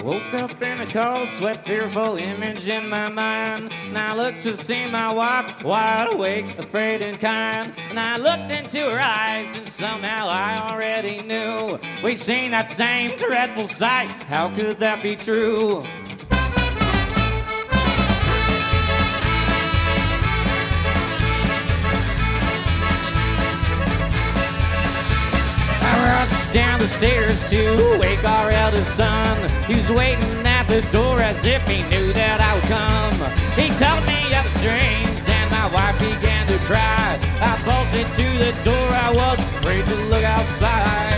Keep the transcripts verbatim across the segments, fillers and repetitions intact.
I woke up in a cold sweat, fearful image in my mind. And I looked to see my wife, wide awake, afraid and kind. And I looked into her eyes, and somehow I already knew we'd seen that same dreadful sight. How could that be true? Down the stairs to wake our eldest son. He was waiting at the door as if he knew that I would come. He told me of his dreams and my wife began to cry. I bolted to the door, I was afraid to look outside.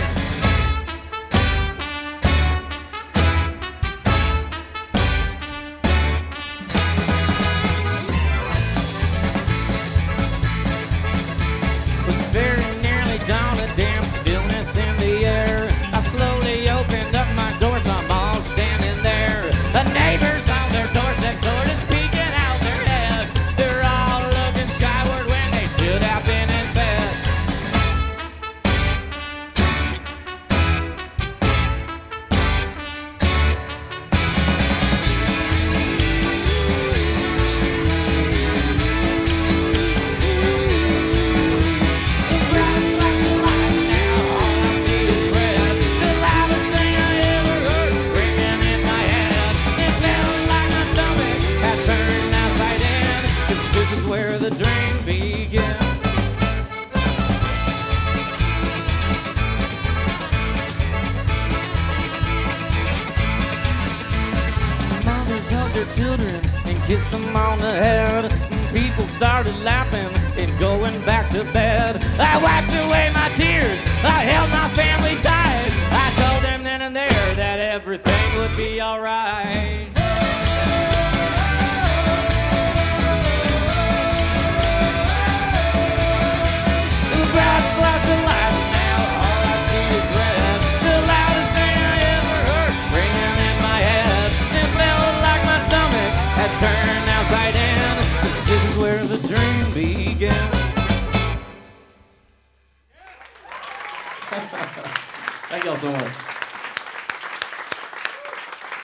It was very nearly dawn, a damn stillness in the air. I slowly opened up my door, so I'm all standing there. The neighbors on their doorstep sort of peeking out their head. They're all looking skyward when they should have been in bed. Where the dream began. Mothers hugged their children and kissed them on the head. And people started laughing and going back to bed. I wiped away my tears, I held my family tight. I told them then and there that everything would be alright. Turn outside in, 'cause this is where the dream began. Thank y'all so much.